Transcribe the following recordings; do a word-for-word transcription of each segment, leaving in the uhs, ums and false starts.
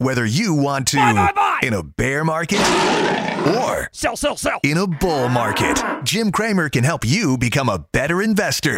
Whether you want to buy, buy, buy. in a bear market or sell, sell, sell in a bull market, Jim Cramer can help you become a better investor.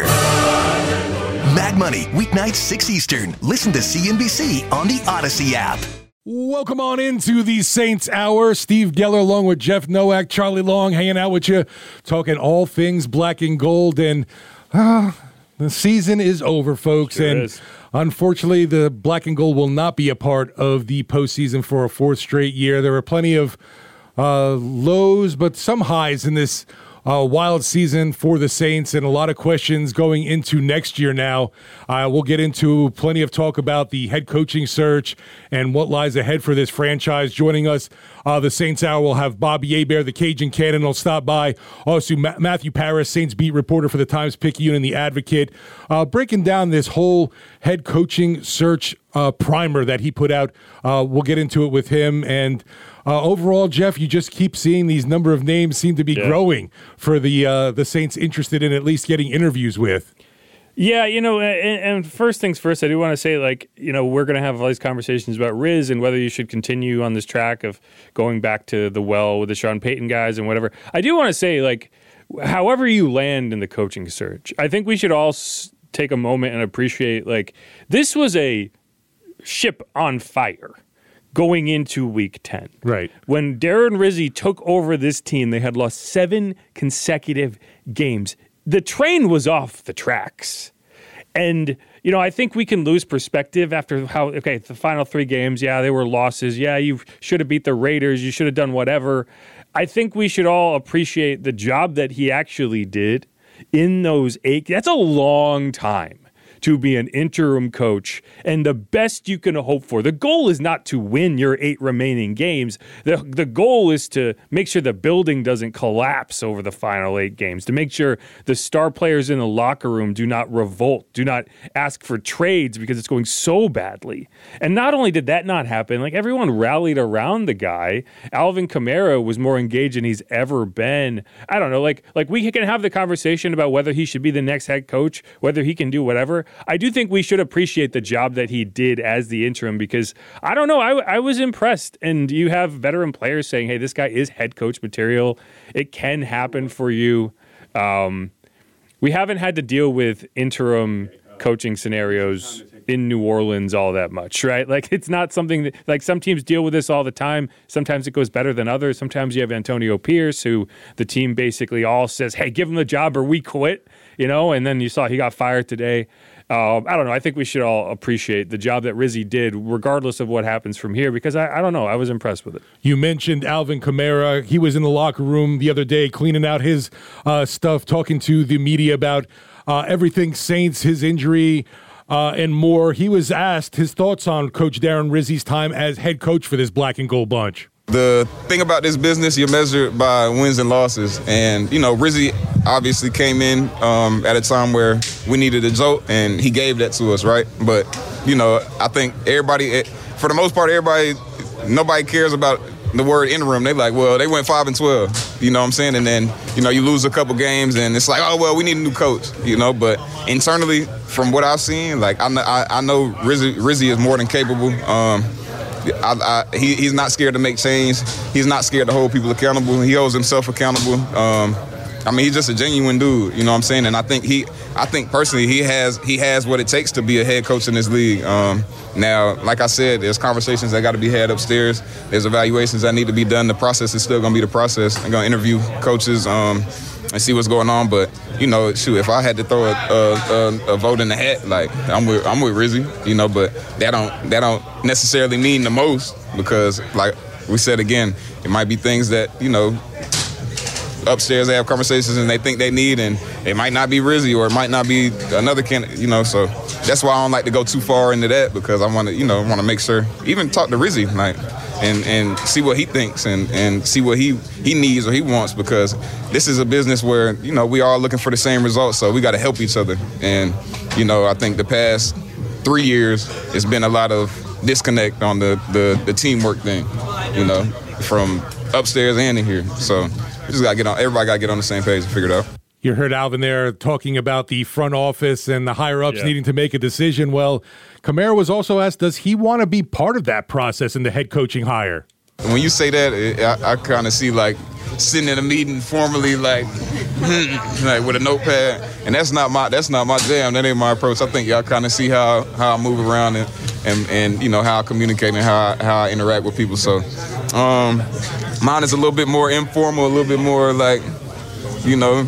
Mag Money, weeknights six Eastern. Listen to C N B C on the Odyssey app. Welcome on into the Saints Hour. Steve Geller along with Jeff Nowak, Charlie Long hanging out with you, talking all things black and gold. And uh, the season is over, folks. Sure and is. Unfortunately, the black and gold will not be a part of the postseason for a fourth straight year. There were plenty of uh, lows, but some highs in this Uh, wild season for the Saints, and a lot of questions going into next year now. Uh, we'll get into plenty of talk about the head coaching search and what lies ahead for this franchise. Joining us, uh, the Saints Hour, will have Bobby Hebert, the Cajun Cannon, will stop by. Also, Ma- Matthew Paris, Saints beat reporter for the Times-Picayune and the Advocate, uh, breaking down this whole head coaching search uh, primer that he put out. Uh, we'll get into it with him. And Uh, overall, Jeff, you just keep seeing these number of names seem to be yeah. growing for the uh, the Saints interested in at least getting interviews with. Yeah, you know, and, and first things first, I do want to say, like, you know, we're going to have all these conversations about Riz and whether you should continue on this track of going back to the well with the Sean Payton guys and whatever. I do want to say, like, however you land in the coaching search, I think we should all s- take a moment and appreciate, like, this was a ship on fire going into week ten. Right. When Darren Rizzi took over this team, they had lost seven consecutive games. The train was off the tracks. And, you know, I think we can lose perspective after how, okay, the final three games, yeah, they were losses. Yeah, you should have beat the Raiders. You should have done whatever. I think we should all appreciate the job that he actually did in those eight. That's a long time to be an interim coach, and the best you can hope for. The goal is not to win your eight remaining games. The, the goal is to make sure the building doesn't collapse over the final eight games, to make sure the star players in the locker room do not revolt, do not ask for trades because it's going so badly. And not only did that not happen, like everyone rallied around the guy. Alvin Kamara was more engaged than he's ever been. I don't know, like, like we can have the conversation about whether he should be the next head coach, whether he can do whatever. I do think we should appreciate the job that he did as the interim because, I don't know, I, I was impressed. And you have veteran players saying, hey, this guy is head coach material. It can happen for you. Um, we haven't had to deal with interim coaching scenarios in New Orleans all that much, right? Like, it's not something that, like, some teams deal with this all the time. Sometimes it goes better than others. Sometimes you have Antonio Pierce, who the team basically all says, hey, give him the job or we quit, you know? And then you saw he got fired today. Uh, I don't know. I think we should all appreciate the job that Rizzi did, regardless of what happens from here, because I, I don't know. I was impressed with it. You mentioned Alvin Kamara. He was in the locker room the other day cleaning out his uh, stuff, talking to the media about uh, everything Saints, his injury, uh, and more. He was asked his thoughts on Coach Darren Rizzi's time as head coach for this black and gold bunch. The thing about this business, you're measured by wins and losses. And, you know, Rizzi obviously came in um, at a time where we needed a jolt, and he gave that to us, right? But, you know, I think everybody, for the most part, everybody, nobody cares about the word interim. They like, well, they went five and twelve, you know what I'm saying? And then, you know, you lose a couple games, and it's like, oh, well, we need a new coach, you know? But internally, from what I've seen, like, I know, I, I know Rizzi, Rizzi is more than capable. Um, I, I, he, he's not scared to make change. He's not scared to hold people accountable. He holds himself accountable. Um, I mean, he's just a genuine dude, you know what I'm saying? And I think he, I think personally, he has he has what it takes to be a head coach in this league. Um, now, like I said, there's conversations that got to be had upstairs. There's evaluations that need to be done. The process is still going to be the process. I'm going to interview coaches um, and see what's going on. But, you know, shoot, if I had to throw a, a, a vote in the hat, like, I'm with I'm with Rizzi, you know, but that don't that don't necessarily mean the most because, like we said again, it might be things that, you know, upstairs they have conversations and they think they need, and it might not be Rizzi or it might not be another candidate, you know, so that's why I don't like to go too far into that because I want to, you know, want to make sure, even talk to Rizzi, like, and, and see what he thinks and, and see what he, he needs or he wants because this is a business where, you know, we are looking for the same results, so we got to help each other. And, you know, I think the past three years it's been a lot of disconnect on the, the, the teamwork thing, you know, from upstairs and in here. So we just got to get on, everybody got to get on the same page and figure it out. You heard Alvin there talking about the front office and the higher-ups Yeah. needing to make a decision. Well, Kamara was also asked, does he want to be part of that process in the head coaching hire? When you say that, it, I, I kind of see like sitting in a meeting formally, like, like with a notepad, and that's not my that's not my jam. That ain't my approach. I think y'all kind of see how, how I move around and, and and you know how I communicate and how I, how I interact with people. So, um, mine is a little bit more informal, a little bit more like, you know,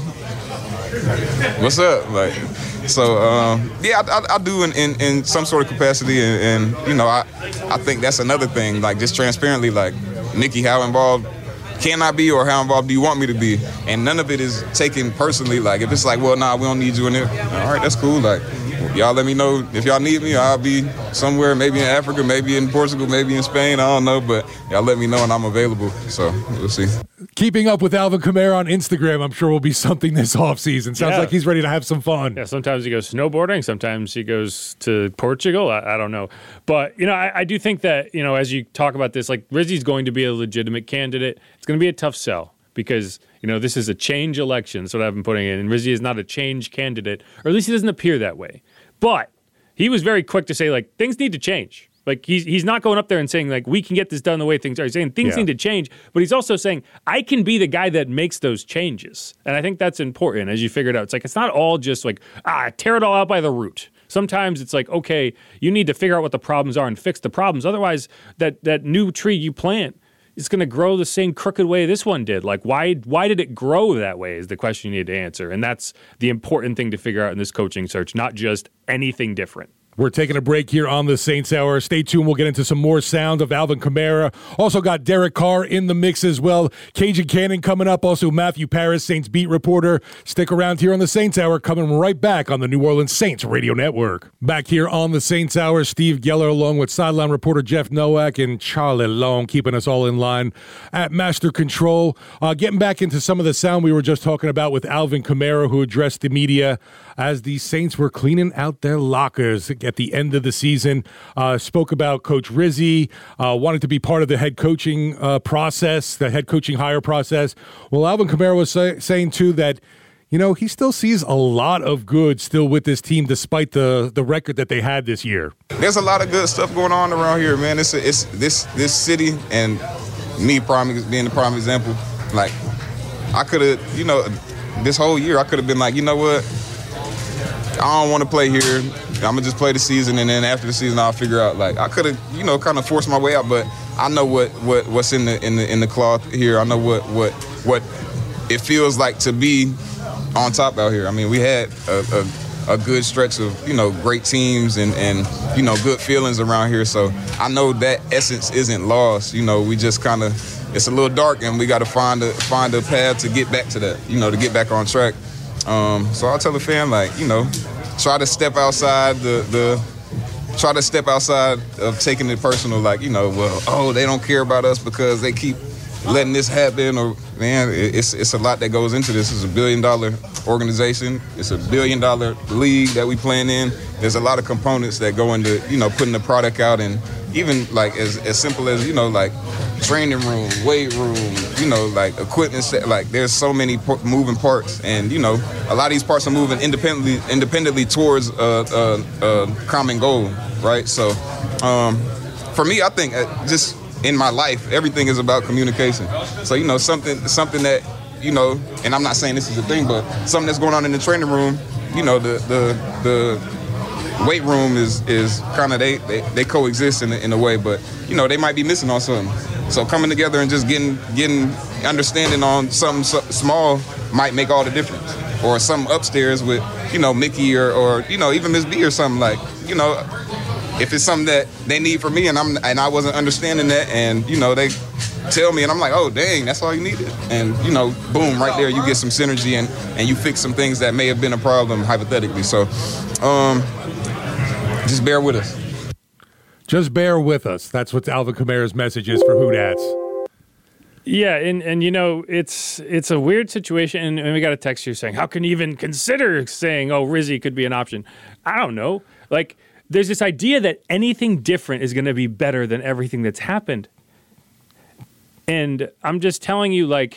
what's up, like. So um, yeah, I, I, I do in, in, in some sort of capacity, and, and you know, I I think that's another thing. Like just transparently, like Nikki, how involved can I be, or how involved do you want me to be? And none of it is taken personally. Like if it's like, well, nah, we don't need you in there. All right, that's cool. Like y'all let me know if y'all need me. I'll be somewhere, maybe in Africa, maybe in Portugal, maybe in Spain. I don't know, but y'all let me know and I'm available. So we'll see. Keeping up with Alvin Kamara on Instagram, I'm sure will be something this offseason. Sounds Yeah. like he's ready to have some fun. Yeah, sometimes he goes snowboarding. Sometimes he goes to Portugal. I, I don't know. But, you know, I, I do think that, you know, as you talk about this, like Rizzy's going to be a legitimate candidate. It's going to be a tough sell because, you know, this is a change election. That's what I've been putting in. And Rizzy is not a change candidate, or at least he doesn't appear that way. But he was very quick to say, like, things need to change. Like, he's he's not going up there and saying, like, we can get this done the way things are. He's saying things Yeah. need to change, but he's also saying, I can be the guy that makes those changes. And I think that's important, as you figured out. It's like, it's not all just like, ah, tear it all out by the root. Sometimes it's like, okay, you need to figure out what the problems are and fix the problems. Otherwise, that, that new tree you plant is going to grow the same crooked way this one did. Like, why why did it grow that way is the question you need to answer. And that's the important thing to figure out in this coaching search, not just anything different. We're taking a break here on the Saints Hour. Stay tuned. We'll get into some more sound of Alvin Kamara. Also got Derek Carr in the mix as well. Cajun Cannon coming up. Also Matthew Paris, Saints beat reporter. Stick around here on the Saints Hour. Coming right back on the New Orleans Saints Radio Network. Back here on the Saints Hour, Steve Geller along with sideline reporter Jeff Nowak and Charlie Long keeping us all in line at Master Control. Uh, getting back into some of the sound we were just talking about with Alvin Kamara, who addressed the media as the Saints were cleaning out their lockers at the end of the season. Uh, spoke about Coach Rizzy, uh, wanted to be part of the head coaching uh, process, the head coaching hire process. Well, Alvin Kamara was say- saying, too, that, you know, he still sees a lot of good still with this team despite the, the record that they had this year. There's a lot of good stuff going on around here, man. It's, a, it's this this city, and me prime being the prime example, like, I could have, you know, this whole year I could have been like, you know what, I don't want to play here. I'm gonna just play the season, and then after the season, I'll figure out. Like I could have, you know, kind of forced my way out, but I know what, what what's in the in the in the cloth here. I know what what what it feels like to be on top out here. I mean, we had a, a, a good stretch of you know great teams and and you know good feelings around here. So I know that essence isn't lost. You know, we just kind of it's a little dark, and we got to find a find a path to get back to that. You know, to get back on track. Um, so I'll tell the fan, like, you know, try to step outside the, the try to step outside of taking it personal, like, you know, well, oh, they don't care about us because they keep letting this happen, or, man, it's it's a lot that goes into this. It's a billion-dollar organization. It's a billion-dollar league that we playing in. There's a lot of components that go into, you know, putting the product out, and even, like, as, as simple as, you know, like, training room, weight room, you know, like equipment set, like there's so many po- moving parts, and you know, a lot of these parts are moving independently, independently towards a, a, a common goal, right? So, um, for me, I think uh, just in my life, everything is about communication. So, you know, something, something that, you know, and I'm not saying this is a thing, but something that's going on in the training room, you know, the the the weight room is is kind of they, they they coexist in a, in a way, but you know, they might be missing on something. So coming together and just getting getting understanding on something so small might make all the difference. Or something upstairs with, you know, Mickey or, or you know, even Miss B or something, like, you know, if it's something that they need from me and I'm and I wasn't understanding that, and you know, they tell me and I'm like, oh dang, that's all you needed. And you know, boom, right there you get some synergy and, and you fix some things that may have been a problem hypothetically. So um, just bear with us. Just bear with us. That's what Alvin Kamara's message is for Who Dats. Yeah, and, and you know, it's it's a weird situation, and, and we got a text here saying, how can you even consider saying, oh, Rizzy could be an option? I don't know. Like, there's this idea that anything different is going to be better than everything that's happened. And I'm just telling you, like,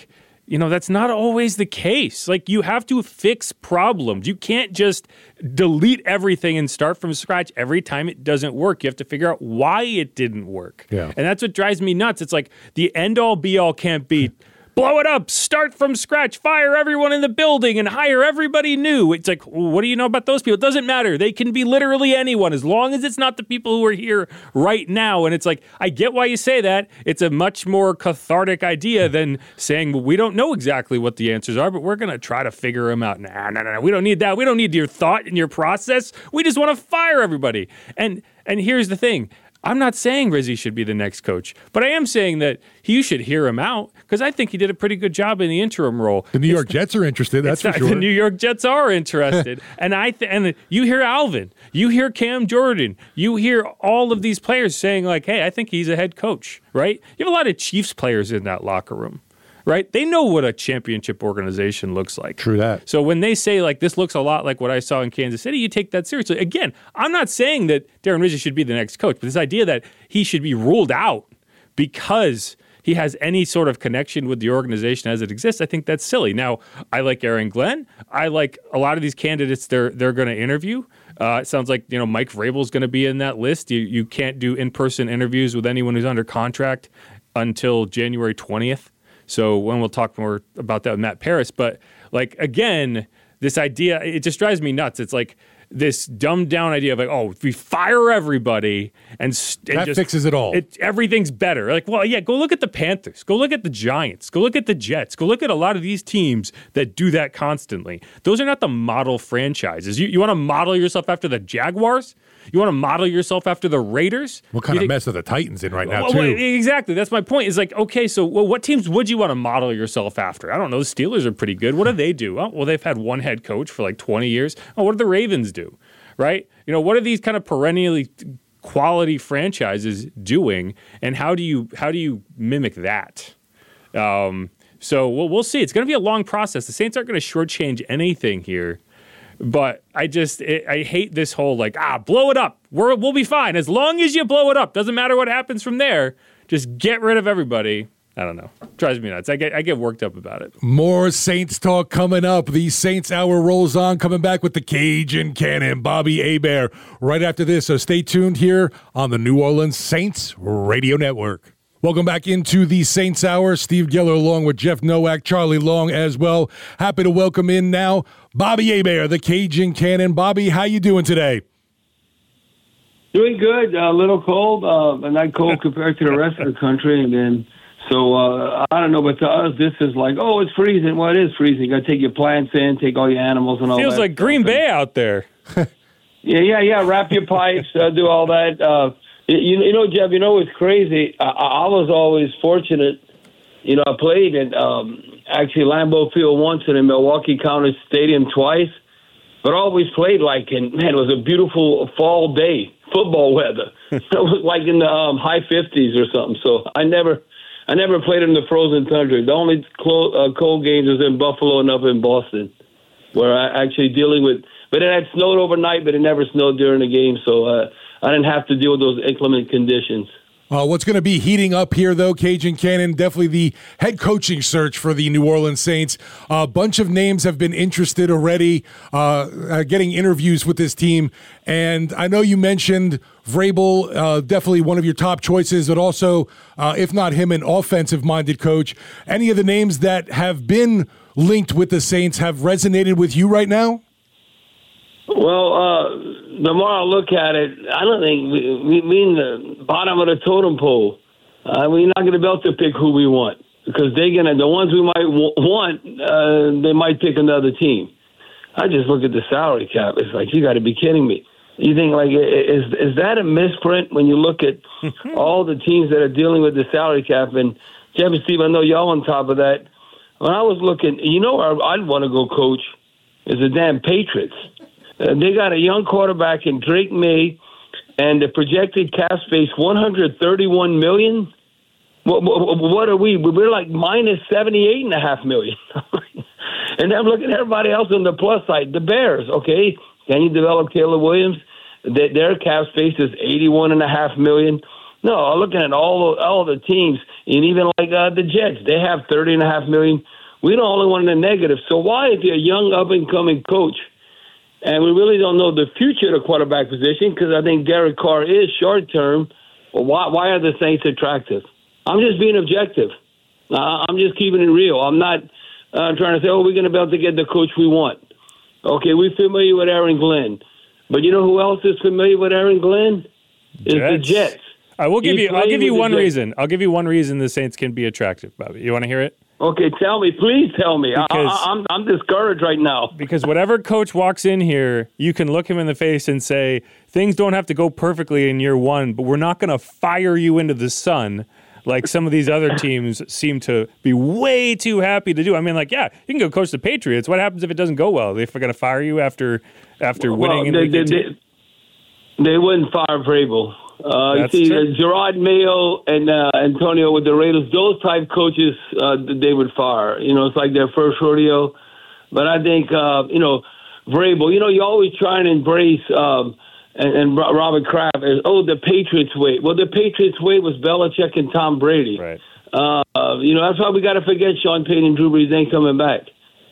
you know, that's not always the case. Like, you have to fix problems. You can't just delete everything and start from scratch every time it doesn't work. You have to figure out why it didn't work. Yeah. And that's what drives me nuts. It's like the end-all, be-all can't be blow it up, start from scratch, fire everyone in the building, and hire everybody new. It's like, well, what do you know about those people? It doesn't matter. They can be literally anyone as long as it's not the people who are here right now. And it's like, I get why you say that. It's a much more cathartic idea than saying, well, we don't know exactly what the answers are, but we're going to try to figure them out. Nah, nah, nah, we don't need that. We don't need your thought and your process. We just want to fire everybody. And and here's the thing. I'm not saying Rizzi should be the next coach, but I am saying that you should hear him out because I think he did a pretty good job in the interim role. The New York it's, Jets are interested, that's for not, sure. The New York Jets are interested. and I th- and you hear Alvin, you hear Cam Jordan, you hear all of these players saying like, hey, I think he's a head coach, right? You have a lot of Chiefs players in that locker room. Right? They know what a championship organization looks like. True that. So when they say, like, this looks a lot like what I saw in Kansas City, you take that seriously. Again, I'm not saying that Darren Rizzi should be the next coach, but this idea that he should be ruled out because he has any sort of connection with the organization as it exists, I think that's silly. Now, I like Aaron Glenn. I like a lot of these candidates they're they're going to interview. Uh, it sounds like, you know, Mike Vrabel's going to be in that list. You, you can't do in-person interviews with anyone who's under contract until January twentieth. So when we'll talk more about that with Matt Paras. But, like, again, this idea, it just drives me nuts. It's like this dumbed down idea of like, oh, if we fire everybody and, and that just, fixes it all. It, everything's better. Like, well, yeah, go look at the Panthers. Go look at the Giants. Go look at the Jets. Go look at a lot of these teams that do that constantly. Those are not the model franchises. You, you want to model yourself after the Jaguars? You want to model yourself after the Raiders? What kind you of think, mess are the Titans in right now, well, too? Well, exactly. That's my point. Is like, okay, so well, what teams would you want to model yourself after? I don't know. The Steelers are pretty good. What do they do? Oh, well, they've had one head coach for like twenty years. Oh, what do the Ravens do? Right? You know, what are these kind of perennially quality franchises doing, and how do you how do you mimic that? Um, so we'll, we'll see. It's going to be a long process. The Saints aren't going to shortchange anything here. But I just, it, I hate this whole like, ah, blow it up. We're, we'll be fine. As long as you blow it up. Doesn't matter what happens from there. Just get rid of everybody. I don't know. Drives me nuts. I get, I get worked up about it. More Saints talk coming up. The Saints Hour rolls on, coming back with the Cajun Cannon, Bobby Hebert, right after this. So stay tuned here on the New Orleans Saints Radio Network. Welcome back into the Saints Hour. Steve Geller along with Jeff Nowak, Charlie Long as well. Happy to welcome in now Bobby Hebert, the Cajun Cannon. Bobby, how you doing today? Doing good. A little cold, uh, but not cold compared to the rest of the country. And then, so uh, I don't know, but to us, this is like, oh, it's freezing. Well, it is freezing. You got to take your plants in, take all your animals and all Feels that. Feels like Green Bay out there. yeah, yeah, yeah. Wrap your pipes, uh, do all that. Uh, You, you know, Jeff, you know, it's crazy. I, I was always fortunate. You know, I played at um, actually Lambeau Field once and in Milwaukee County Stadium twice, but always played like in, man, it was a beautiful fall day, football weather. It was like in the um, high fifties or something. So I never I never played in the frozen tundra. The only clo- uh, cold games was in Buffalo and up in Boston, where I actually dealing with, but it had snowed overnight, but it never snowed during the game. So, uh, I didn't have to deal with those inclement conditions. Uh, what's going to be heating up here, though, Cajun Cannon, definitely the head coaching search for the New Orleans Saints. A bunch of names have been interested already, uh, uh, getting interviews with this team. And I know you mentioned Vrabel, uh, definitely one of your top choices, but also, uh, if not him, an offensive-minded coach. Any of the names that have been linked with the Saints have resonated with you right now? Well, uh, the more I look at it, I don't think we, we mean the bottom of the totem pole. Uh, we're not going to be able to pick who we want because they're going to, the ones we might w- want, uh, they might pick another team. I just look at the salary cap. It's like, you got to be kidding me. You think, like, is is that a misprint when you look at all the teams that are dealing with the salary cap? And Jeff and Steve, I know y'all on top of that. When I was looking, you know where I'd want to go coach is the damn Patriots. Uh, they got a young quarterback in Drake May, and the projected cap space one hundred thirty-one million dollars. What, what are we? We're like minus seventy-eight point five million dollars. And I'm looking at everybody else on the plus side. The Bears, okay, can you develop Caleb Williams? Their cap space is eighty-one point five million dollars. No, I'm looking at all all the teams, and even like uh, the Jets, they have thirty point five million dollars. We don't only want the negative. So why, if you're a young up-and-coming coach, and we really don't know the future of the quarterback position, because I think Derek Carr is short-term, well, why, why are the Saints attractive? I'm just being objective. Uh, I'm just keeping it real. I'm not uh, trying to say, oh, we're going to be able to get the coach we want. Okay, we're familiar with Aaron Glenn. But you know who else is familiar with Aaron Glenn? Is the Jets. I will give He you. I'll give you played with one the Jets. reason. I'll give you one reason the Saints can be attractive, Bobby. You want to hear it? Okay, tell me. Please tell me. I, Because- I, I'm, I'm discouraged right now. Because whatever coach walks in here, you can look him in the face and say, things don't have to go perfectly in year one, but we're not going to fire you into the sun like some of these other teams seem to be way too happy to do. I mean, like, yeah, you can go coach the Patriots. What happens if it doesn't go well? They're going to fire you after after winning Well, in they, week they, eighteen? they, they wouldn't fire Vrabel. Uh, you That's see, true. uh, Gerard Mayo and uh, Antonio with the Raiders, those type coaches, uh, they would fire. You know, it's like their first rodeo. But I think, uh, you know, Vrabel, you know, you always try and embrace um, and, and Ro- Robert Kraft as, oh, the Patriots way. Well, the Patriots way was Belichick and Tom Brady. Right. Uh, you know, that's why we got to forget Sean Payton and Drew Brees ain't coming back.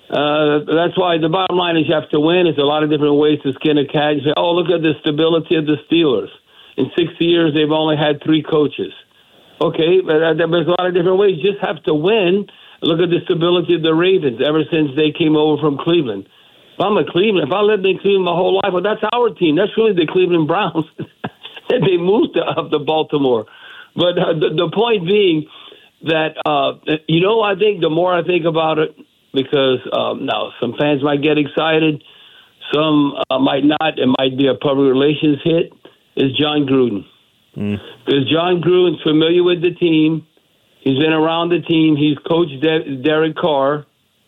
Uh, that's why the bottom line is you have to win. There's a lot of different ways to skin a cat. You say, oh, look at the stability of the Steelers. In sixty years, they've only had three coaches. Okay, but uh, there's a lot of different ways. You just have to win. Look at the stability of the Ravens ever since they came over from Cleveland. If I'm a Cleveland, if I lived in Cleveland my whole life, well, that's our team. That's really the Cleveland Browns. They moved to, up to Baltimore. But uh, the, the point being that, uh, you know, I think the more I think about it, because um, now some fans might get excited, some uh, might not. It might be a public relations hit, is John Gruden. Because mm. John Gruden's familiar with the team. He's been around the team. He's coached De- Derek Carr.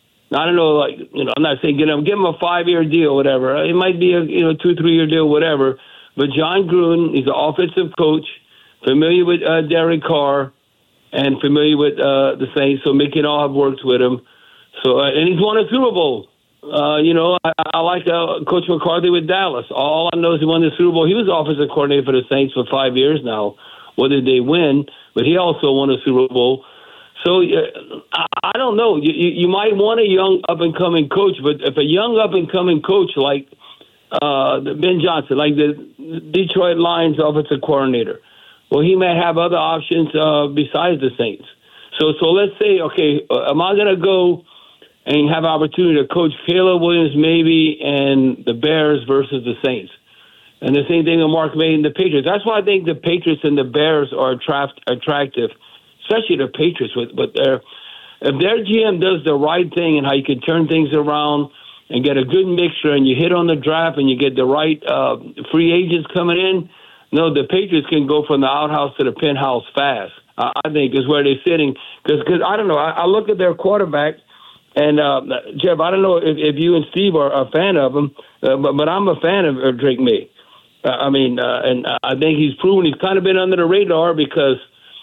I don't know, like, you know, I'm not saying give him, give him a five-year deal, whatever. It might be a, you know, two, three-year deal, whatever. But John Gruden, he's an offensive coach, familiar with uh, Derek Carr, and familiar with uh, the Saints. So Mickey and all have worked with him. So uh, and he's won a Super Bowl. Uh, you know, I, I like uh, Coach McCarthy with Dallas. All I know is he won the Super Bowl. He was offensive coordinator for the Saints for five years now. Whether they win, but he also won a Super Bowl. So uh, I, I don't know. You, you, you might want a young up-and-coming coach, but if a young up-and-coming coach like uh, Ben Johnson, like the Detroit Lions offensive coordinator, well, he may have other options uh, besides the Saints. So, so let's say, okay, uh, am I going to go and have an opportunity to coach Caleb Williams maybe and the Bears versus the Saints? And the same thing with Mark May and the Patriots. That's why I think the Patriots and the Bears are attract, attractive, especially the Patriots. With, but their, if their G M does the right thing and how you can turn things around and get a good mixture and you hit on the draft and you get the right uh, free agents coming in, no, the Patriots can go from the outhouse to the penthouse fast, uh, I think, is where they're sitting. Because, I don't know, I, I look at their quarterback, and, uh, Jeff, I don't know if, if you and Steve are a fan of him, uh, but, but I'm a fan of, of Drake May. Uh, I mean, uh, and I think he's proven he's kind of been under the radar because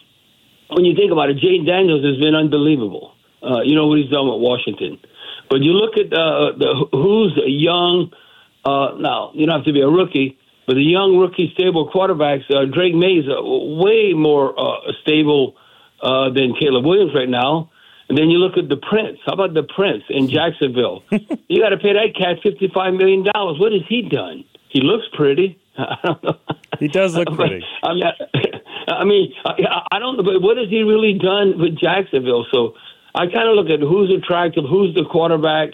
when you think about it, Jaden Daniels has been unbelievable. Uh, you know what he's done with Washington. But you look at uh, the who's a young, uh, now, you don't have to be a rookie, but the young rookie stable quarterbacks, uh, Drake May is uh, way more uh, stable uh, than Caleb Williams right now. And then you look at the Prince. How about the Prince in Jacksonville? You got to pay that cat fifty-five million dollars. What has he done? He looks pretty. I don't know. He does look pretty. I mean, I, mean I, I don't know, but what has he really done with Jacksonville? So I kind of look at who's attractive, who's the quarterback,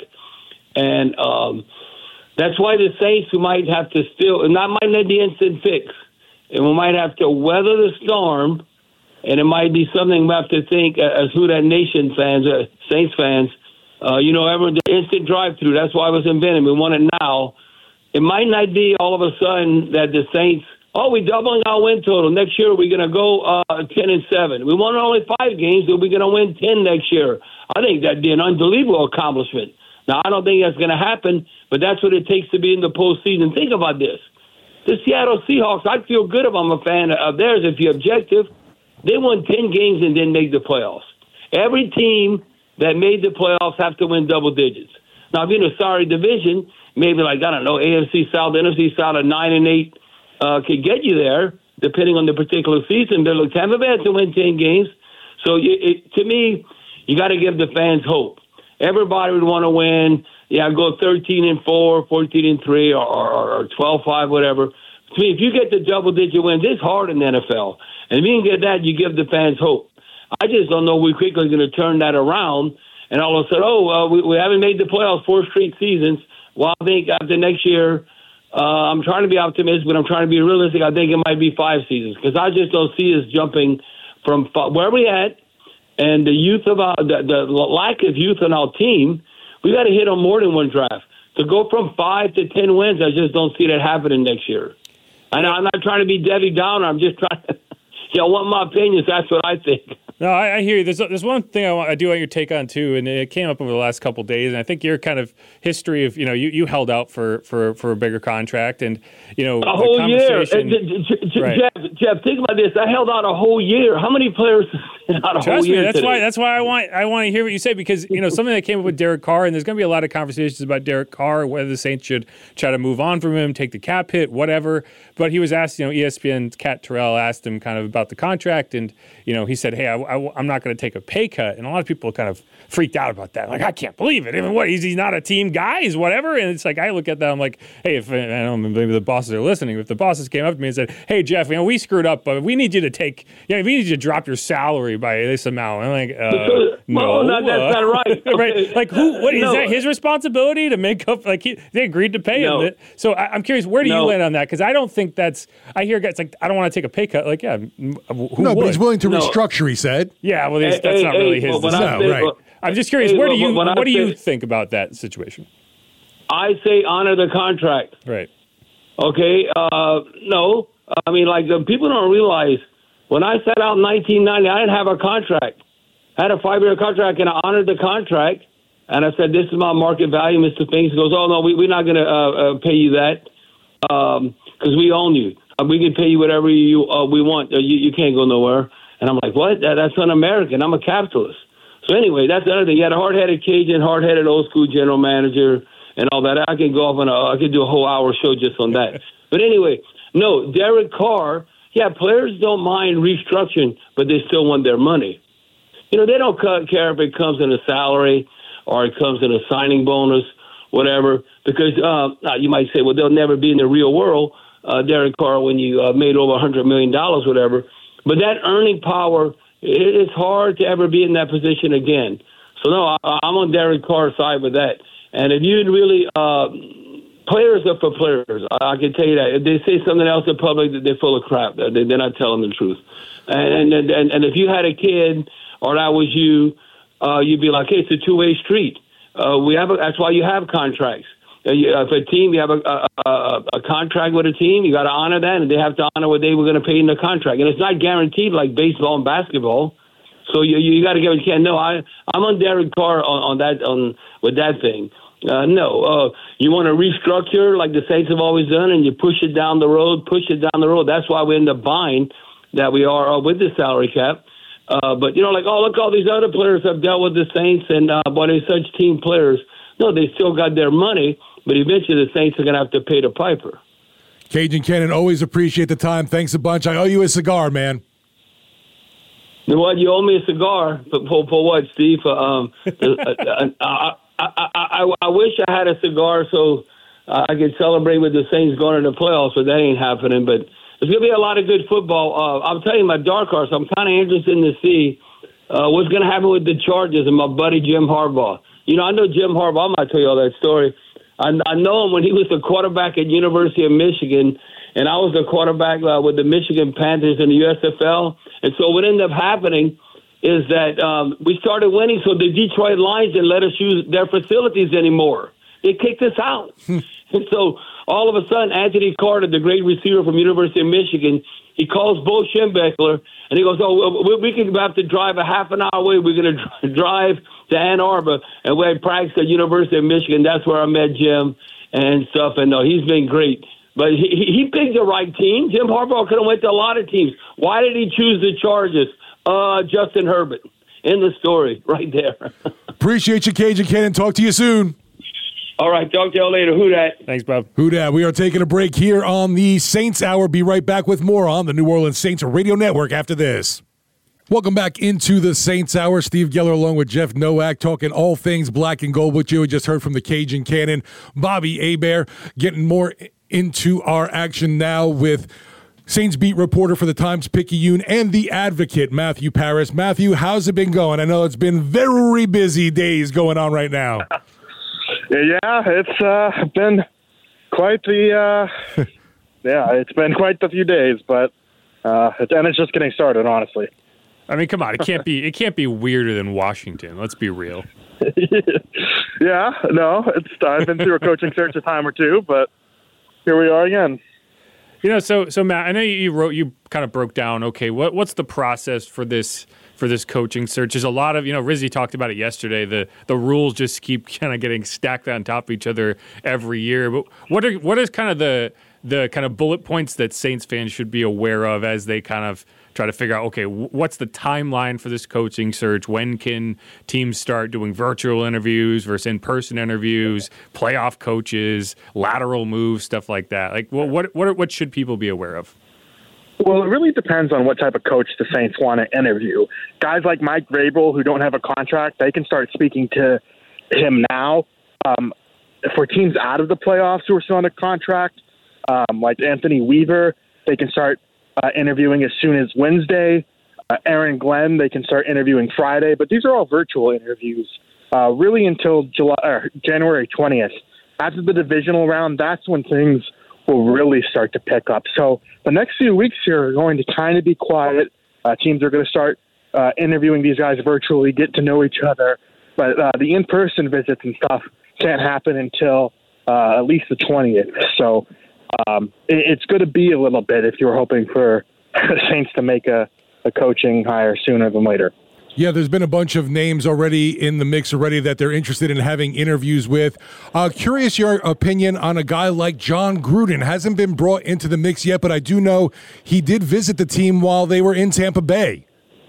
and um, that's why the Saints, who might have to still, and that might not be instant fix, and we might have to weather the storm, and it might be something we have to think as who that nation fans, uh, Saints fans, uh, you know, everyone, the instant drive-through, that's why it was invented. We want it now. It might not be all of a sudden that the Saints, oh, we're doubling our win total. Next year we're going to go uh, ten and seven. We won only five games, but we're going to win ten next year. I think that'd be an unbelievable accomplishment. Now, I don't think that's going to happen, but that's what it takes to be in the postseason. Think about this. The Seattle Seahawks, I feel good if I'm a fan of theirs if you're objective. They won ten games and didn't make the playoffs. Every team that made the playoffs have to win double digits. Now, if you're in a sorry division, maybe like, I don't know, A F C South, N F C South, a nine and eight uh, could get you there, depending on the particular season. But look, Tampa Bay had to win ten games. So you, it, to me, you got to give the fans hope. everybody would want to win. Yeah, go thirteen and four, fourteen and three, or, or, or twelve five, whatever. To me, if you get the double-digit wins, it's hard in the N F L. And if you can get that, you give the fans hope. I just don't know we quickly going to turn that around. And all of a sudden, oh, uh, we, we haven't made the playoffs four straight seasons. Well, I think after next year, uh, I'm trying to be optimistic, but I'm trying to be realistic. I think it might be five seasons because I just don't see us jumping from where we at and the youth of our, the, the lack of youth on our team. We got to hit on more than one draft. To go from five to ten wins, I just don't see that happening next year. And I'm not trying to be Debbie Downer. I'm just trying to, you know, want my opinions. That's what I think. No, I, I hear you. There's there's one thing I, want, I do want your take on too, and it came up over the last couple of days. And I think your kind of history of you know you, you held out for, for, for a bigger contract, and you know a whole the year. conversation. Uh, right. Jeff, Jeff, think about this. I held out a whole year. How many players held out a Trust whole me, year? that's today? why that's why I want I want to hear what you say because you know something that came up with Derek Carr, and there's going to be a lot of conversations about Derek Carr, whether the Saints should try to move on from him, take the cap hit, whatever. But he was asked, you know, E S P N's Kat Terrell asked him kind of about the contract, and you know he said, "Hey, I, I, I'm not going to take a pay cut," and a lot of people kind of freaked out about that. Like, I can't believe it. Even what he's, he's not a team guy, he's whatever. And it's like I look at that, I'm like, hey, if I don't know, maybe the bosses are listening. If the bosses came up to me and said, "Hey, Jeff, you know, we screwed up, but we need you to take, you know, we need you to drop your salary by this amount," I'm like, uh, no, well, no, that's uh, not right. right? Like, who? What is No. that? His responsibility to make up? Like, he, they agreed to pay No. him. So I, I'm curious, where do No. you land on that? Because I don't think that's. I hear guys like, I don't want to take a pay cut. Like, yeah, who No, would? but he's willing to No. restructure, he said. Yeah, well, that's Hey, not hey, really hey, his well, when I decision. say- right. well, I'm just curious, hey, where do well, you when I what do you say- think about that situation? I say honor the contract. Right. Okay? Uh, no. I mean, like, uh, people don't realize when I set out in nineteen ninety, I didn't have a contract. I had a five-year contract, and I honored the contract. And I said, this is my market value. Mister Finks goes, oh, no, we, we're not going to uh, uh, pay you that because um, we own you. Uh, we can pay you whatever you uh, we want. Uh, you, you can't go nowhere. And I'm like, what? That, that's un-American. I'm a capitalist. So anyway, that's the other thing. You had a hard-headed Cajun, hard-headed old-school general manager and all that. I could go off on a, I could do a whole hour show just on that. But anyway, no, Derek Carr, yeah, players don't mind restructuring, but they still want their money. You know, they don't care if it comes in a salary or it comes in a signing bonus, whatever, because uh, you might say, well, they'll never be in the real world, uh, Derek Carr, when you uh, made over one hundred million dollars, whatever. But that earning power, it's hard to ever be in that position again. So, no, I, I'm on Derek Carr's side with that. And if you really, uh, players are for players. I, I can tell you that. If they say something else in public, they're full of crap. They're, they're not telling the truth. And, and, and, and if you had a kid or that was you, uh, you'd be like, hey, it's a two-way street. Uh, we have a, that's why you have contracts. Uh, you, uh, if a team, you have a, a, a, a contract with a team, you got to honor that, and they have to honor what they were going to pay in the contract. And it's not guaranteed like baseball and basketball. So you you got to give it. You can't. No, I I'm on Derek Carr on, on that on with that thing. Uh, no, uh, you want to restructure like the Saints have always done, and you push it down the road, push it down the road. That's why we end up buying that we are uh, with the salary cap. Uh, but you know, like oh look, all these other players have dealt with the Saints, and uh, but they're such team players. No, they still got their money, but eventually the Saints are going to have to pay the piper. Cajun Cannon, always appreciate the time. Thanks a bunch. I owe you a cigar, man. You know what? You owe me a cigar for, for, for what, Steve? For, um, I, I, I, I, I wish I had a cigar so I could celebrate with the Saints going to the playoffs, but that ain't happening. But there's going to be a lot of good football. Uh, I'm telling you, my dark horse, I'm kind of interested to see uh, what's going to happen with the Chargers and my buddy Jim Harbaugh. You know, I know Jim Harbaugh. I might tell you all that story. I, I know him when he was the quarterback at University of Michigan, and I was the quarterback uh, with the Michigan Panthers in the U S F L. And so what ended up happening is that um, we started winning, so the Detroit Lions didn't let us use their facilities anymore. They kicked us out. And so all of a sudden, Anthony Carter, the great receiver from University of Michigan, he calls Bo Schembechler, and he goes, oh, we, we can have to drive a half an hour away. We're going to drive to Ann Arbor, and we had practice at University of Michigan. That's where I met Jim and stuff, and uh, he's been great. But he, he picked the right team. Jim Harbaugh could have went to a lot of teams. Why did he choose the Chargers? Uh, Justin Herbert. In the story, right there. Appreciate you, Cajun Cannon. Talk to you soon. All right, talk to y'all later. Who dat? Thanks, Bob. Who dat? We are taking a break here on the Saints Hour. Be right back with more on the New Orleans Saints Radio Network after this. Welcome back into the Saints Hour. Steve Geller along with Jeff Nowak talking all things black and gold with you. We just heard from the Cajun Cannon, Bobby Hebert, getting more into our action now with Saints beat reporter for the Times-Picayune and the Advocate, Matthew Paris. Matthew, how's it been going? I know it's been very busy days going on right now. Yeah, it's uh, been quite the uh, yeah, it's been quite the few days, but uh, it's, and it's just getting started, honestly. I mean, come on, it can't be it can't be weirder than Washington. Let's be real. Yeah, no, it's I've been through a coaching search a time or two, but here we are again. You know, so so Matt, I know you wrote you kind of broke down. Okay, what what's the process for this for this coaching search? There's a lot of, you know, Rizzy talked about it yesterday. The the rules just keep kind of getting stacked on top of each other every year. But what are what is kind of the the kind of bullet points that Saints fans should be aware of as they kind of try to figure out, okay, what's the timeline for this coaching search? When can teams start doing virtual interviews versus in-person interviews, playoff coaches, lateral moves, stuff like that? Like, what what what, what should people be aware of? Well, it really depends on what type of coach the Saints want to interview. Guys like Mike Vrabel, who don't have a contract, they can start speaking to him now. Um, for teams out of the playoffs who are still on a contract, um, like Anthony Weaver, they can start Uh, interviewing as soon as Wednesday. Uh, Aaron Glenn, they can start interviewing Friday, but these are all virtual interviews, uh, really until July, or January twentieth. After the divisional round, that's when things will really start to pick up. So the next few weeks here are going to kind of be quiet. Uh, teams are going to start uh, interviewing these guys virtually, get to know each other, but uh, the in-person visits and stuff can't happen until uh, at least the twentieth. So Um, it, it's going to be a little bit if you're hoping for the Saints to make a, a coaching hire sooner than later. Yeah, there's been a bunch of names already in the mix already that they're interested in having interviews with. Uh, curious your opinion on a guy like John Gruden. Hasn't been brought into the mix yet, but I do know he did visit the team while they were in Tampa Bay.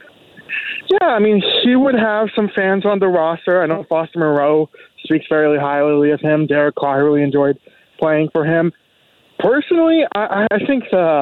Yeah, I mean, he would have some fans on the roster. I know Foster Moreau speaks fairly highly of him. Derek Carr really enjoyed playing for him. Personally, I, I think the,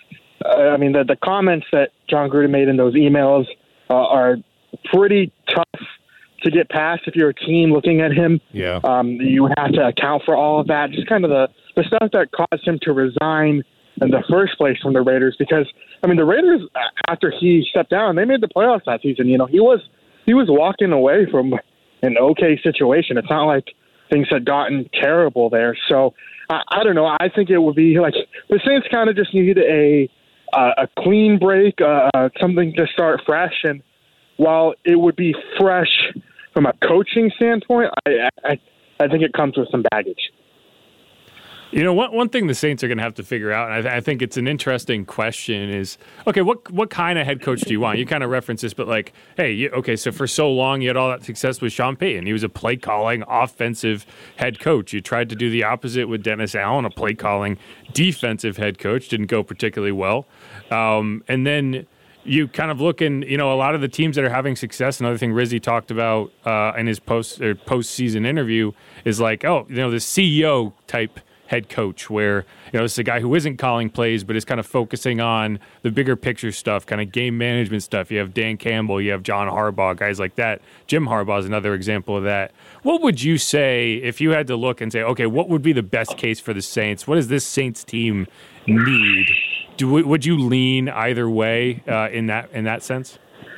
I mean, the, the comments that John Gruden made in those emails uh, are pretty tough to get past if you're a team looking at him. Yeah. Um, you have to account for all of that, just kind of the, the stuff that caused him to resign in the first place from the Raiders. Because, I mean, the Raiders, after he stepped down, they made the playoffs that season. You know, he was he was walking away from an okay situation. It's not like things had gotten terrible there. So, I, I don't know. I think it would be like the Saints kind of just need a uh, a clean break, uh, something to start fresh. And while it would be fresh from a coaching standpoint, I I, I think it comes with some baggage. You know, one one thing the Saints are going to have to figure out, and I, th- I think it's an interesting question, is, okay, what what kind of head coach do you want? You kind of reference this, but like, hey, you, okay, so for so long you had all that success with Sean Payton. He was a play-calling, offensive head coach. You tried to do the opposite with Dennis Allen, a play-calling, defensive head coach. Didn't go particularly well. Um, and then you kind of look in, you know, a lot of the teams that are having success, another thing Rizzy talked about uh, in his post or post-season interview is like, oh, you know, the C E O type head coach where, you know, it's a guy who isn't calling plays but is kind of focusing on the bigger picture stuff, kind of game management stuff. You have Dan Campbell, you have John Harbaugh, guys like that. Jim Harbaugh is another example of that. What would you say if you had to look and say, okay, what would be the best case for the Saints? What does this Saints team need? Do would you lean either way uh, in that in that sense?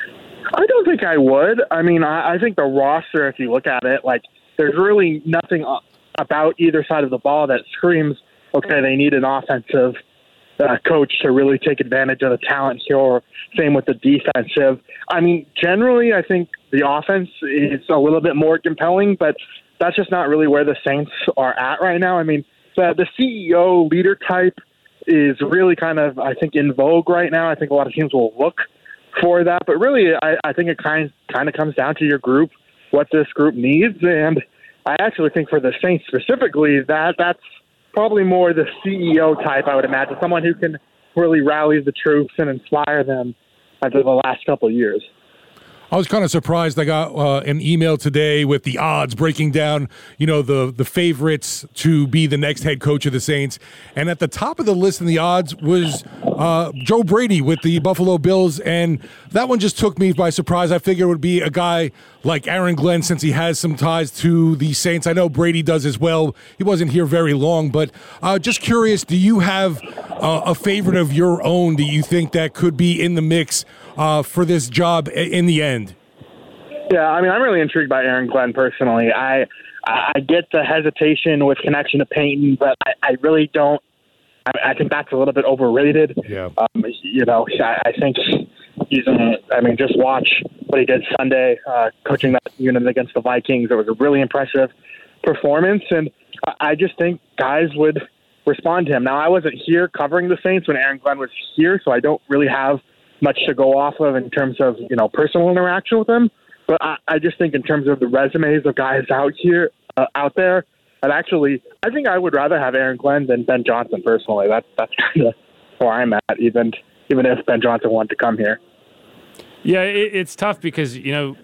I don't think I would. I mean, I, I think the roster, if you look at it, like there's really nothing about either side of the ball that screams, okay, they need an offensive uh, coach to really take advantage of the talent here, or same with the defensive. I mean, generally, I think the offense is a little bit more compelling, but that's just not really where the Saints are at right now. I mean, the, the C E O leader type is really kind of, I think, in vogue right now. I think a lot of teams will look for that, but really, I, I think it kind kind of comes down to your group, what this group needs, and I actually think for the Saints specifically, that that's probably more the C E O type, I would imagine, someone who can really rally the troops and inspire them after the last couple of years. I was kind of surprised. I got uh, an email today with the odds breaking down, you know, the the favorites to be the next head coach of the Saints. And at the top of the list in the odds was uh, Joe Brady with the Buffalo Bills. And that one just took me by surprise. I figured it would be a guy like Aaron Glenn, since he has some ties to the Saints. I know Brady does as well. He wasn't here very long. But uh, just curious, do you have uh, a favorite of your own that you think that could be in the mix Uh, for this job in the end? Yeah, I mean, I'm really intrigued by Aaron Glenn personally. I I get the hesitation with connection to Peyton, but I, I really don't. I, I think that's a little bit overrated. Yeah. Um, you know, I, I think he's. A, I mean, just watch what he did Sunday, uh, coaching that unit against the Vikings. It was a really impressive performance, and I, I just think guys would respond to him. Now, I wasn't here covering the Saints when Aaron Glenn was here, so I don't really have much to go off of in terms of, you know, personal interaction with him. But I, I just think in terms of the resumes of guys out here, uh, out there, and actually, I think I would rather have Aaron Glenn than Ben Johnson personally. That's that's kind of where I'm at, even even if Ben Johnson wanted to come here. Yeah, it, it's tough because, you know,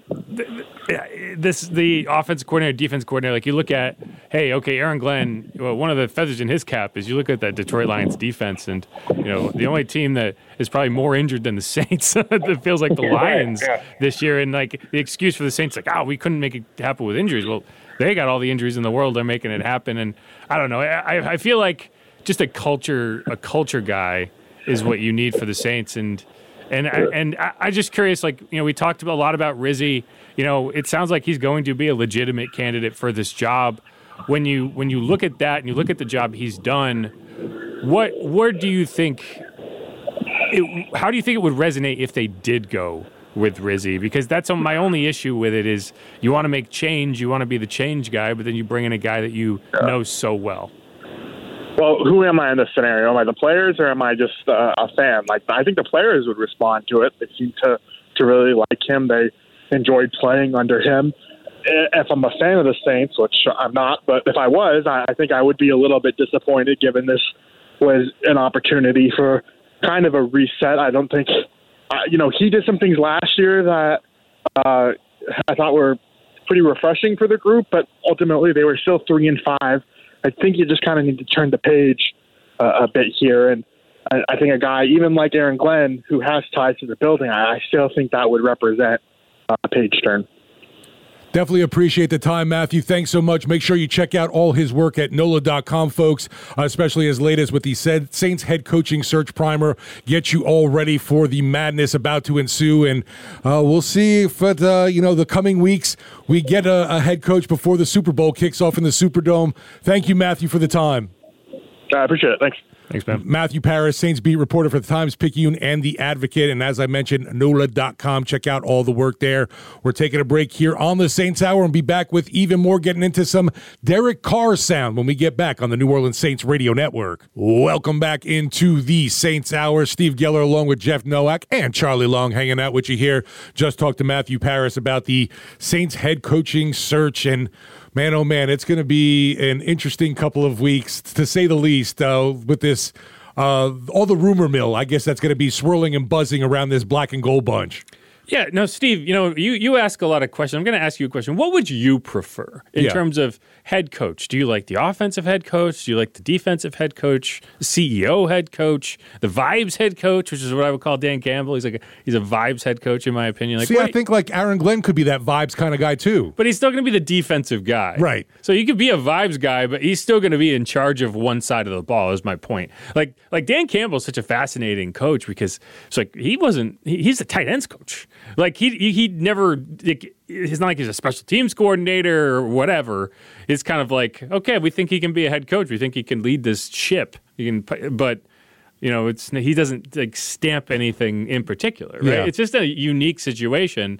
this the offensive coordinator, defense coordinator, like you look at, hey, okay, Aaron Glenn, well, one of the feathers in his cap is you look at that Detroit Lions defense, and, you know, the only team that is probably more injured than the Saints, it feels like the Lions yeah. this year. And, like, the excuse for the Saints, like, oh, we couldn't make it happen with injuries. Well, they got all the injuries in the world. They're making it happen. And I don't know. I, I feel like just a culture, a culture guy is what you need for the Saints. And, And I, and I just curious, like, you know, we talked a lot about Rizzi. You know, it sounds like he's going to be a legitimate candidate for this job. When you when you look at that and you look at the job he's done, what where do you think? It, how do you think it would resonate if they did go with Rizzi? Because that's my only issue with it is you want to make change, you want to be the change guy, but then you bring in a guy that you yeah. know so well. Well, who am I in this scenario? Am I the players or am I just uh, a fan? Like, I think the players would respond to it. They seem to, to really like him. They enjoyed playing under him. If I'm a fan of the Saints, which I'm not, but if I was, I think I would be a little bit disappointed given this was an opportunity for kind of a reset. I don't think, uh, you know, he did some things last year that uh, I thought were pretty refreshing for the group, but ultimately they were still three and five. I think you just kind of need to turn the page uh, a bit here. And I, I think a guy, even like Aaron Glenn, who has ties to the building, I, I still think that would represent a page turn. Definitely appreciate the time, Matthew. Thanks so much. Make sure you check out all his work at N O L A dot com, folks, uh, especially his latest with the Saints head coaching search primer. Get you all ready for the madness about to ensue. And uh, we'll see if, at, uh, you know, the coming weeks we get a, a head coach before the Super Bowl kicks off in the Superdome. Thank you, Matthew, for the time. I appreciate it. Thanks. Thanks, man. Matthew Paras, Saints beat reporter for the Times-Picayune and The Advocate. And as I mentioned, N O L A dot com. Check out all the work there. We're taking a break here on the Saints Hour and be back with even more, getting into some Derek Carr sound when we get back on the New Orleans Saints Radio Network. Welcome back into the Saints Hour. Steve Geller along with Jeff Nowak and Charlie Long hanging out with you here. Just talked to Matthew Paras about the Saints head coaching search, and man, oh man, it's going to be an interesting couple of weeks, to say the least, uh, with this, uh, all the rumor mill, I guess, that's going to be swirling and buzzing around this black and gold bunch. Yeah, no, Steve, you know, you, you ask a lot of questions. I'm going to ask you a question. What would you prefer in Yeah. terms of head coach? Do you like the offensive head coach? Do you like the defensive head coach, C E O head coach, the vibes head coach, which is what I would call Dan Campbell? He's like a, he's a vibes head coach, in my opinion. Like, See, what- I think like Aaron Glenn could be that vibes kind of guy too. But he's still going to be the defensive guy. Right. So you could be a vibes guy, but he's still going to be in charge of one side of the ball, is my point. Like like Dan Campbell's such a fascinating coach because it's like he wasn't, he, he's a tight ends coach. Like he, he, he never, like, it's not like he's a special teams coordinator or whatever. It's kind of like, okay, we think he can be a head coach. We think he can lead this ship. He can, but you know, it's he doesn't like stamp anything in particular, right? Yeah. It's just a unique situation.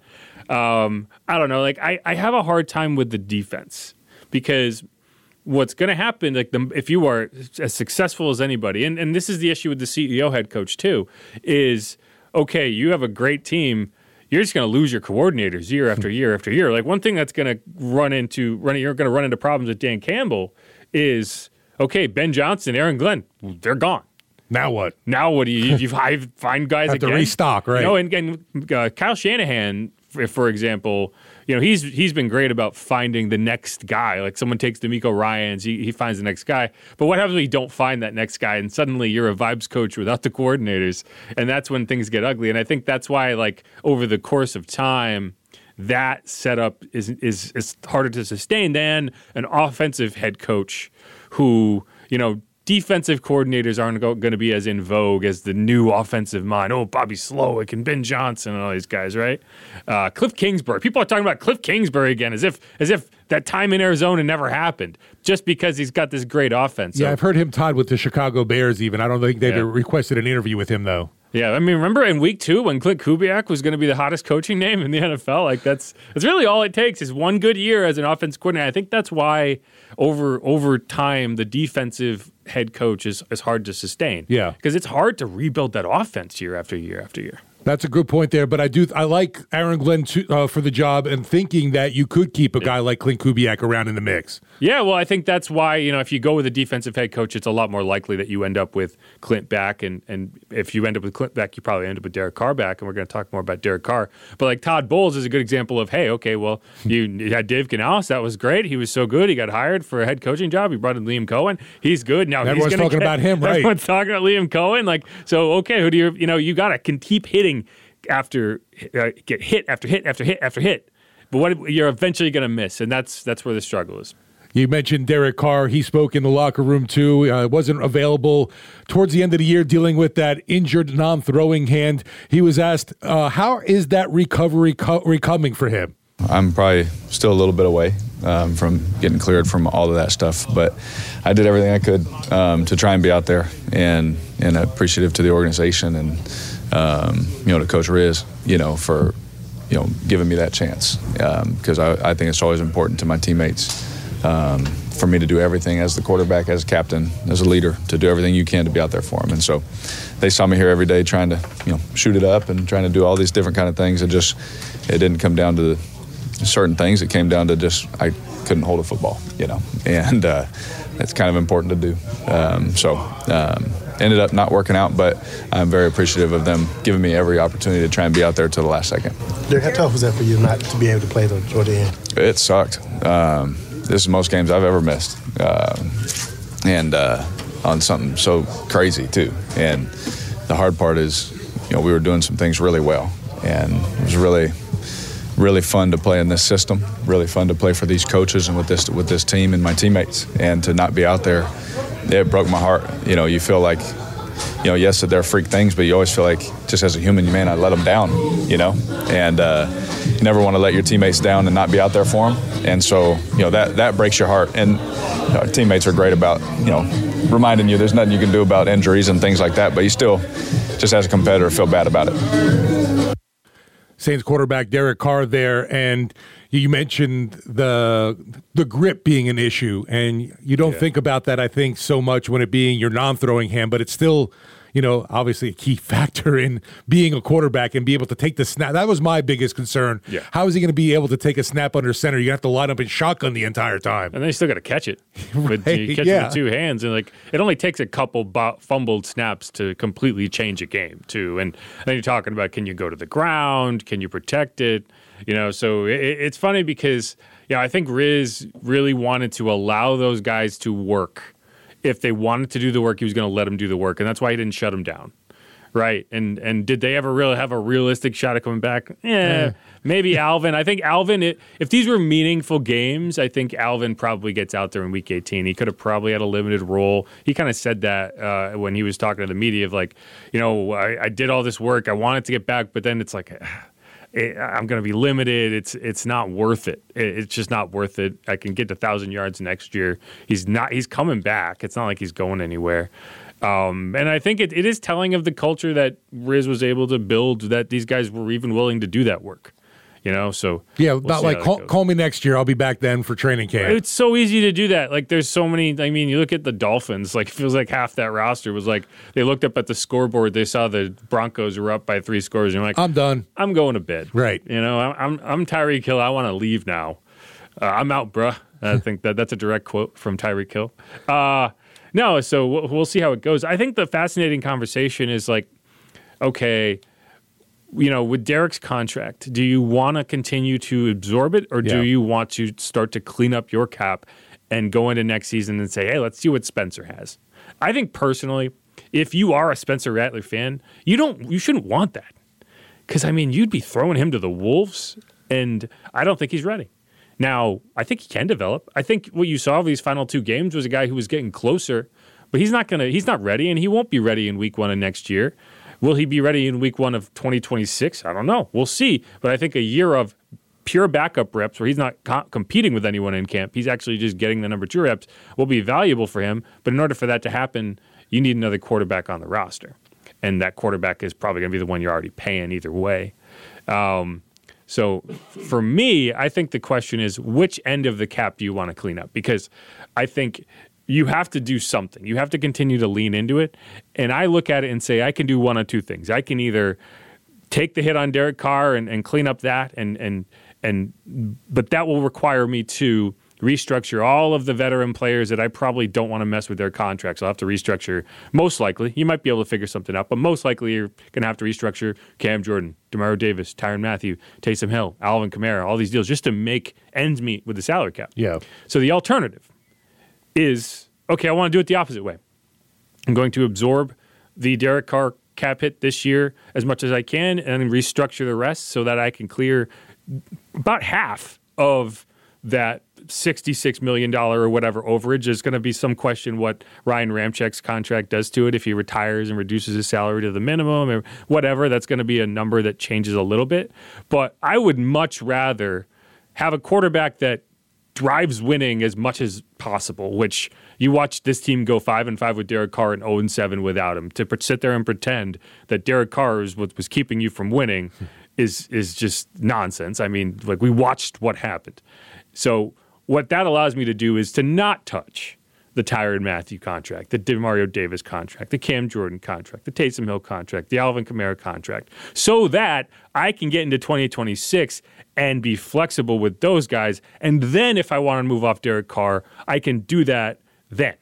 Um, I don't know. Like I, I have a hard time with the defense because what's going to happen, like the, if you are as successful as anybody, and, and this is the issue with the C E O head coach too, is okay, you have a great team. You're just going to lose your coordinators year after year after year. Like one thing that's going to run into run, you're going to run into problems with Dan Campbell is okay, Ben Johnson, Aaron Glenn, they're gone. Now what? Now what do you you find guys Have again? to restock, right? You know, and, and uh, Kyle Shanahan if, for example, you know, he's he's been great about finding the next guy. Like someone takes D'Amico Ryans, he, he finds the next guy. But what happens when you don't find that next guy and suddenly you're a vibes coach without the coordinators? And that's when things get ugly. And I think that's why, like, over the course of time, that setup is is is harder to sustain than an offensive head coach who, you know, defensive coordinators aren't going to be as in vogue as the new offensive mind. Oh, Bobby Slowick and Ben Johnson and all these guys, right? Uh, Cliff Kingsbury. People are talking about Cliff Kingsbury again as if as if that time in Arizona never happened just because he's got this great offense. Yeah, so, I've heard him tied with the Chicago Bears even. I don't think they've yeah. requested an interview with him, though. Yeah, I mean, remember in week two when Clint Kubiak was going to be the hottest coaching name in the N F L? Like that's that's really all it takes is one good year as an offense coordinator. I think that's why over over time the defensive head coach is, is hard to sustain. Yeah, because it's hard to rebuild that offense year after year after year. That's a good point there, but I do I like Aaron Glenn to, uh, for the job and thinking that you could keep a guy like Clint Kubiak around in the mix. Yeah, well, I think that's why, you know, if you go with a defensive head coach, it's a lot more likely that you end up with Clint back, and and if you end up with Clint back, you probably end up with Derek Carr back, and we're going to talk more about Derek Carr. But like Todd Bowles is a good example of, hey, okay, well, you, you had Dave Canales, that was great. He was so good. He got hired for a head coaching job. You brought in Liam Cohen. He's good. Now everyone's he's gonna talking get, about him, right? Everyone's talking about Liam Cohen. Like, so okay, who do you you know you got to can keep hitting. After uh, get hit after hit after hit after hit, but what you're eventually going to miss, and that's that's where the struggle is. You mentioned Derek Carr. He spoke in the locker room too. Uh, wasn't available towards the end of the year, dealing with that injured non-throwing hand. He was asked, uh, "How is that recovery co- recoming for him?" I'm probably still a little bit away um, from getting cleared from all of that stuff, but I did everything I could um, to try and be out there, and and appreciative to the organization and. Um, you know, to Coach Riz, you know, for, you know, giving me that chance. Because um, I, I think it's always important to my teammates um, for me to do everything as the quarterback, as a captain, as a leader, to do everything you can to be out there for them. And so they saw me here every day trying to, you know, shoot it up and trying to do all these different kind of things. It just, it didn't come down to the certain things. It came down to just, I couldn't hold a football, you know, and uh, that's kind of important to do. Um, so, um, ended up not working out, but I'm very appreciative of them giving me every opportunity to try and be out there till the last second. Derek, how tough was that for you not to be able to play toward the end? It sucked. Um, this is most games I've ever missed, uh, and uh, on something so crazy too. And the hard part is, you know, we were doing some things really well, and it was really, really fun to play in this system. Really fun to play for these coaches and with this with this team and my teammates, and to not be out there. It broke my heart. You know, you feel like, you know, yes, that they're freak things, but you always feel like, just as a human, you may not let them down, you know, and uh, you never want to let your teammates down and not be out there for them. And so, you know, that that breaks your heart. And you know, our teammates are great about, you know, reminding you there's nothing you can do about injuries and things like that, but you still, just as a competitor, feel bad about it. Saints quarterback Derek Carr there, and you mentioned the the grip being an issue, and you don't yeah. think about that, I think, so much when it being your non-throwing hand, but it's still, you know, obviously a key factor in being a quarterback and be able to take the snap. That was my biggest concern. Yeah. How is he going to be able to take a snap under center? You have to line up in shotgun the entire time. And then you still got to catch it. right. But you catch yeah. it with two hands. And, like, it only takes a couple bo- fumbled snaps to completely change a game, too. And then you're talking about, can you go to the ground? Can you protect it? You know, so it, it's funny because, you know, I think Riz really wanted to allow those guys to work. If they wanted to do the work, he was going to let them do the work, and that's why he didn't shut them down, right? And and did they ever really have a realistic shot at coming back? Yeah, mm. maybe Alvin. I think Alvin. It, if these were meaningful games, I think Alvin probably gets out there in Week eighteen. He could have probably had a limited role. He kind of said that uh, when he was talking to the media of like, you know, I, I did all this work, I wanted to get back, but then it's like. It, I'm going to be limited. It's it's not worth it. it. It's just not worth it. I can get to one thousand yards next year. He's not. He's coming back. It's not like he's going anywhere. Um, and I think it, it is telling of the culture that Riz was able to build, that these guys were even willing to do that work. You know, so yeah, we'll not like call, call me next year. I'll be back then for training camp. It's so easy to do that. Like, there's so many. I mean, you look at the Dolphins. Like, it feels like half that roster was like they looked up at the scoreboard. They saw the Broncos were up by three scores. And you're like, I'm done. I'm going to bed. Right. You know, I'm I'm, I'm Tyreek Hill. I want to leave now. Uh, I'm out, bruh. I think that that's a direct quote from Tyreek Hill. Uh, no, so we'll, we'll see how it goes. I think the fascinating conversation is like, okay. you know, with Derek's contract, do you want to continue to absorb it, or do Yeah. you want to start to clean up your cap and go into next season and say, hey, let's see what Spencer has? I think personally, if you are a Spencer Rattler fan, you don't, you shouldn't want that, because I mean, you'd be throwing him to the wolves, and I don't think he's ready. Now, I think he can develop. I think what you saw of these final two games was a guy who was getting closer, but he's not gonna, he's not ready, and he won't be ready in week one of next year. Will he be ready in week one of twenty twenty-six? I don't know. We'll see. But I think a year of pure backup reps where he's not co- competing with anyone in camp, he's actually just getting the number two reps, will be valuable for him. But in order for that to happen, you need another quarterback on the roster. And that quarterback is probably going to be the one you're already paying either way. Um, so for me, I think the question is, which end of the cap do you want to clean up? Because I think you have to do something. You have to continue to lean into it. And I look at it and say, I can do one of two things. I can either take the hit on Derek Carr and, and clean up that, and and and but that will require me to restructure all of the veteran players that I probably don't want to mess with their contracts. I'll have to restructure, most likely. You might be able to figure something out, but most likely you're going to have to restructure Cam Jordan, Demario Davis, Tyrann Mathieu, Taysom Hill, Alvin Kamara, all these deals just to make ends meet with the salary cap. Yeah. So the alternative is, okay, I want to do it the opposite way. I'm going to absorb the Derek Carr cap hit this year as much as I can and then restructure the rest so that I can clear about half of that sixty-six million dollars or whatever overage. There's going to be some question what Ryan Ramczyk's contract does to it if he retires and reduces his salary to the minimum or whatever. That's going to be a number that changes a little bit. But I would much rather have a quarterback that drives winning as much as possible, which you watch this team go five and five with Derek Carr and zero and seven without him. To sit there and pretend that Derek Carr is what was keeping you from winning is is just nonsense. I mean, like, we watched what happened. So what that allows me to do is to not touch the Tyrann Mathieu contract, the Demario Davis contract, the Cam Jordan contract, the Taysom Hill contract, the Alvin Kamara contract, so that I can get into twenty twenty-six and be flexible with those guys. And then if I want to move off Derek Carr, I can do that then.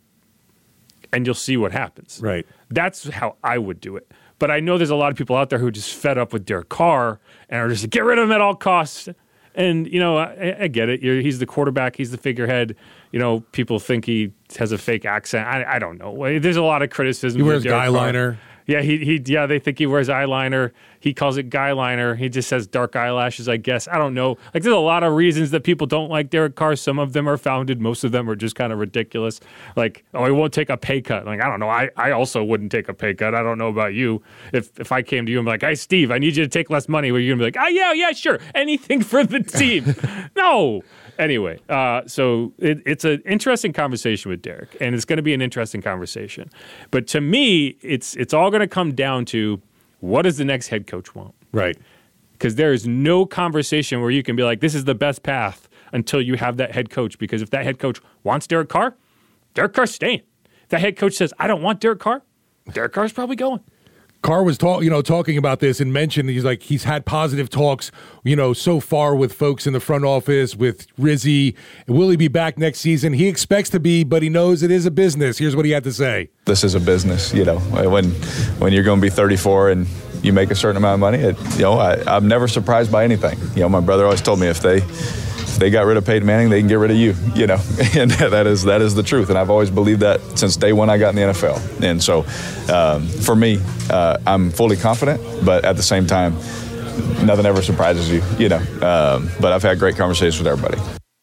And you'll see what happens. Right. That's how I would do it. But I know there's a lot of people out there who are just fed up with Derek Carr and are just like, get rid of him at all costs. And, you know, I, I get it. You're, he's the quarterback. He's the figurehead. You know, people think he has a fake accent. I, I don't know. There's a lot of criticism. He wears guy liner. Yeah, he he yeah, they think he wears eyeliner. He calls it guy liner. He just has dark eyelashes, I guess. I don't know. Like, there's a lot of reasons that people don't like Derek Carr. Some of them are founded. Most of them are just kind of ridiculous. Like, oh, he won't take a pay cut. Like, I don't know. I, I also wouldn't take a pay cut. I don't know about you. If if I came to you and be like, hey, Steve, I need you to take less money, were you going to be like, oh, yeah, yeah, sure. Anything for the team. No. Anyway, uh, so it, it's an interesting conversation with Derek, and it's going to be an interesting conversation. But to me, it's it's all going to come down to, what does the next head coach want? Right. Because there is no conversation where you can be like, this is the best path until you have that head coach. Because if that head coach wants Derek Carr, Derek Carr's staying. If that head coach says, I don't want Derek Carr, Derek Carr's probably going. Carr was talk, you know, talking about this and mentioned he's like he's had positive talks, you know, so far with folks in the front office, with Rizzi. Will he be back next season? He expects to be, but he knows it is a business. Here's what he had to say. This is a business, you know. When when you're going to be thirty-four and you make a certain amount of money, it, you know, I, I'm never surprised by anything. You know, my brother always told me if they if they got rid of Peyton Manning, they can get rid of you. You know, and that is that is the truth. And I've always believed that since day one I got in the N F L. And so, um, for me, uh, I'm fully confident, but at the same time, nothing ever surprises you. You know, um, but I've had great conversations with everybody.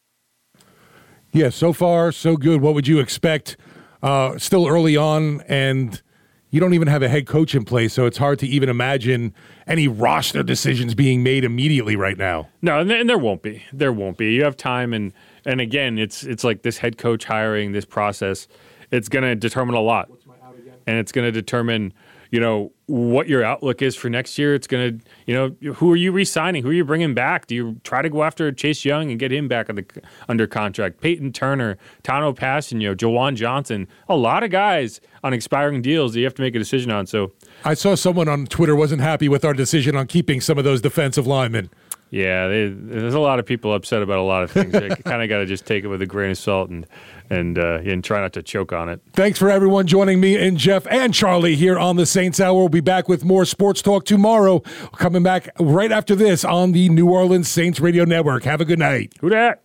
Yeah, so far so good. What would you expect? Uh, still early on, and you don't even have a head coach in place, so it's hard to even imagine any roster decisions being made immediately right now. No, and, and there won't be. There won't be. You have time, and and again, it's it's like this head coach hiring, this process, it's going to determine a lot. And it's going to determine, you know, what your outlook is for next year. It's going to, you know, who are you re-signing? Who are you bringing back? Do you try to go after Chase Young and get him back under, under contract? Peyton Turner, Tano Passanio, Jawan Johnson, a lot of guys on expiring deals that you have to make a decision on. So I saw someone on Twitter wasn't happy with our decision on keeping some of those defensive linemen. Yeah, they, there's a lot of people upset about a lot of things. You kind of got to just take it with a grain of salt and and uh, and try not to choke on it. Thanks for everyone joining me and Jeff and Charlie here on the Saints Hour. We'll be back with more sports talk tomorrow. Coming back right after this on the New Orleans Saints Radio Network. Have a good night. Who dat?